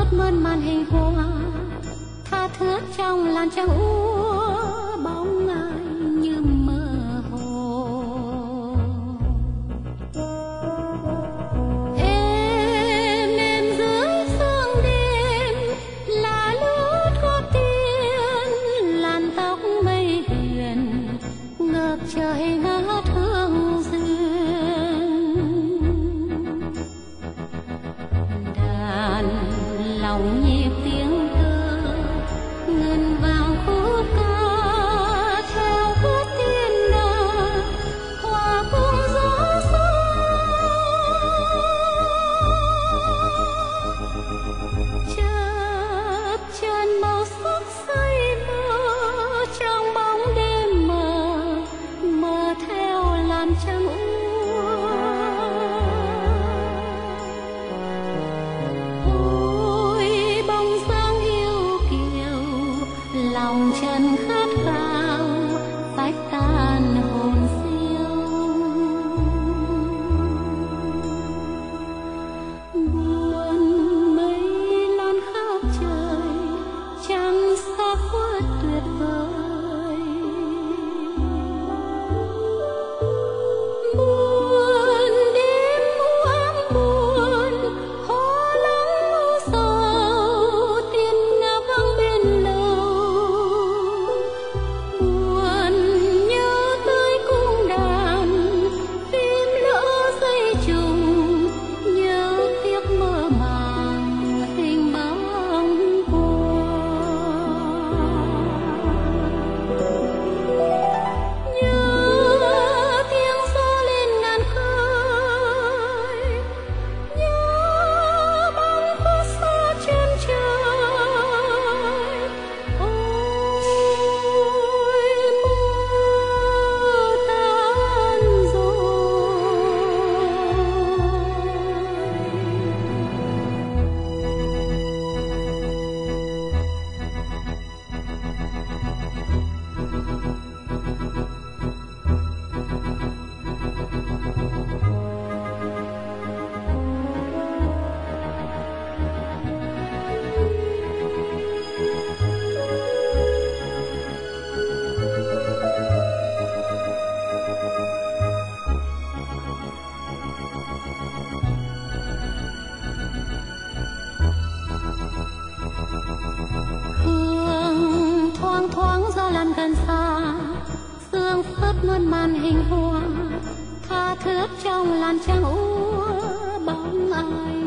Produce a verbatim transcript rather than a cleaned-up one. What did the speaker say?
phớt mơn màn hình hoa, tha thướt trong làn trăng úa bóng ai như mơ hồ. Êm êm dưới sương đêm là lướt gót tiên, làn tóc mây huyền ngược trời ngát hương duyên. Đàn lòng nhịp tiếng tơ ngân vang khúc ca theo bước tiên đà hòa cùng gió xuân. Chợt chân màu sắc say mơ trong bóng đêm mờ, mờ theo làn trăng úa. Ôi bóng dáng yêu kiều, lòng chân khát khao phách tan hồn siêu. Buồn mây lan khắp trời, trăng xa khuất tuyệt vời. Buồn đêm u ám buồn, hoa lắng u sầu, tiên nga vang bên lầu. Buồn nhớ tới cung đàn, phim lỡ dây trùng, nhớ tiếc mơ màng hình bóng qua. Nhớ tiếng gió lên ngàn khơi, nhớ bóng khuất xa chân trời. Ôi mưa tan rồi. Hương thoang thoáng gió lan gần xa, sương phớt mơn màn hình hoa, tha thướt trong làn trăng úa bóng ai